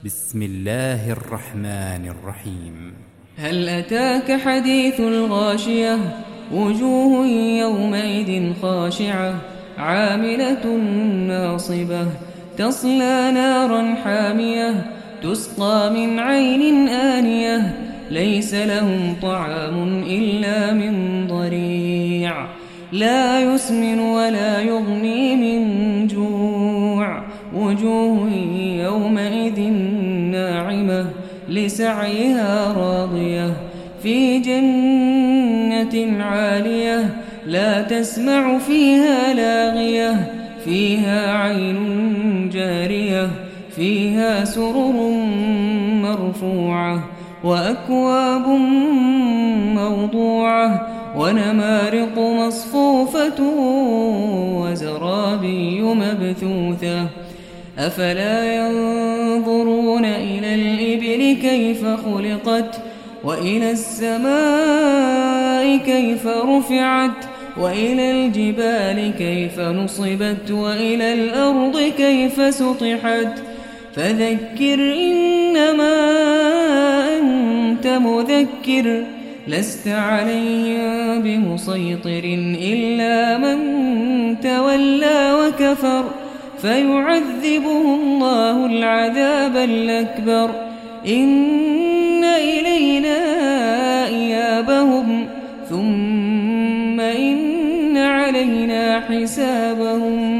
بسم الله الرحمن الرحيم. هل أتاك حديث الغاشية؟ وجوه يومئذ خاشعة عاملة ناصبة تصلى نارا حامية تسقى من عين آنية ليس لهم طعام إلا من ضريع لا يسمن ولا يغني من جوع وجوه يومئذ ناعمة لسعيها راضية في جنة عالية لا تسمع فيها لاغية فيها عين جارية فيها سرر مرفوعة وأكواب موضوعة ونمارق مصفوفة وزرابي مبثوثة أفلا ينظرون إلى الإبل كيف خلقت وإلى السماء كيف رفعت وإلى الجبال كيف نصبت وإلى الأرض كيف سطحت فذكر إنما أنت مذكر لست عليهم بمسيطر إلا من تولى وكفر فيعذبه الله العذاب الأكبر إن إلينا إيابهم ثم إن علينا حسابهم